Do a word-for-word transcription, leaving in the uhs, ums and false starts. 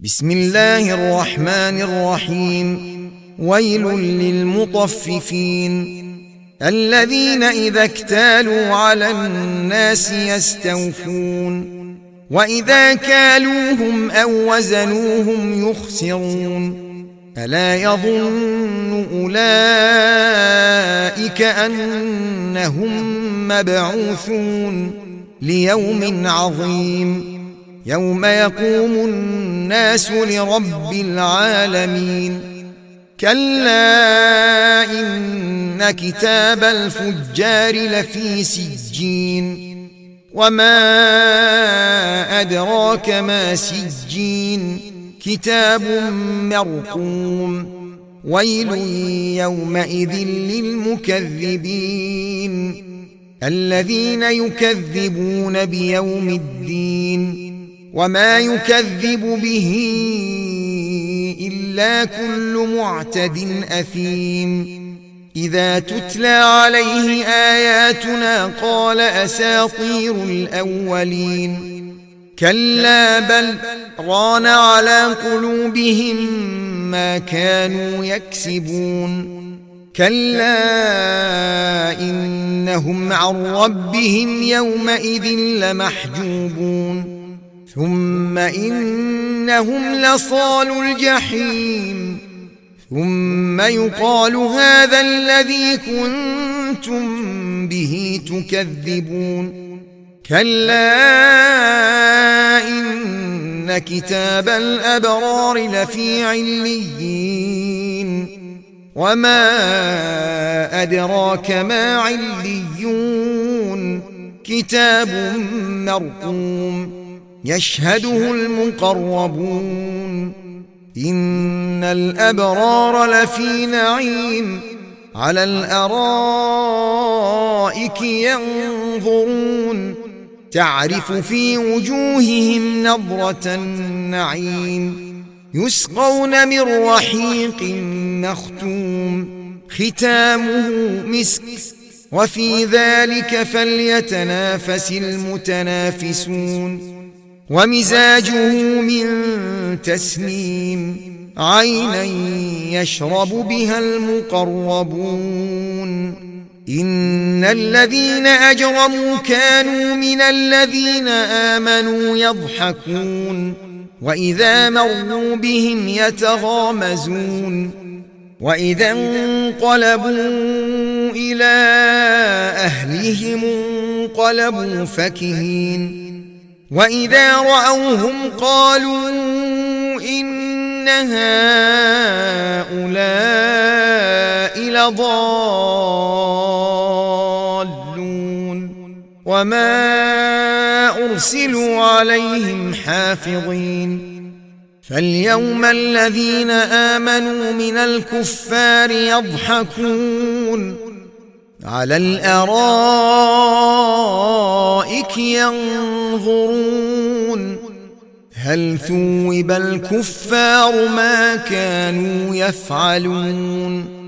بسم الله الرحمن الرحيم. ويل للمطففين الذين إذا اكتالوا على الناس يستوفون وإذا كالوهم أو وزنوهم يخسرون ألا يظن أولئك أنهم مبعوثون ليوم عظيم يوم يقوم الناس لرب العالمين كلا إن كتاب الفجار لفي سجين وما أدراك ما سجين كتاب مرقوم ويل يومئذ للمكذبين الذين يكذبون بيوم الدين وما يكذب به إلا كل معتد أثيم إذا تتلى عليه آياتنا قال أساطير الأولين كلا بل ران على قلوبهم ما كانوا يكسبون كلا إنهم عن ربهم يومئذ لمحجوبون ثم إنهم لصالو الجحيم ثم يقال هذا الذي كنتم به تكذبون كلا إن كتاب الأبرار لفي عليين وما أدراك ما عليون كتاب مرقوم يشهده المقربون إن الأبرار لفي نعيم على الأرائك ينظرون تعرف في وجوههم نضرة النعيم يسقون من رحيق مختوم ختامه مسك وفي ذلك فليتنافس المتنافسون ومزاجه من تسنيم عينا يشرب بها المقربون إن الذين أجرموا كانوا من الذين آمنوا يضحكون وإذا مروا بهم يتغامزون وإذا انقلبوا إلى أهلهم انقلبوا فكهين وإذا رأوهم قالوا إن هؤلاء لضالون وما أرسلوا عليهم حافظين فاليوم الذين آمنوا من الكفار يضحكون على الأرائك ينظرون هل ثوب الكفار ما كانوا يفعلون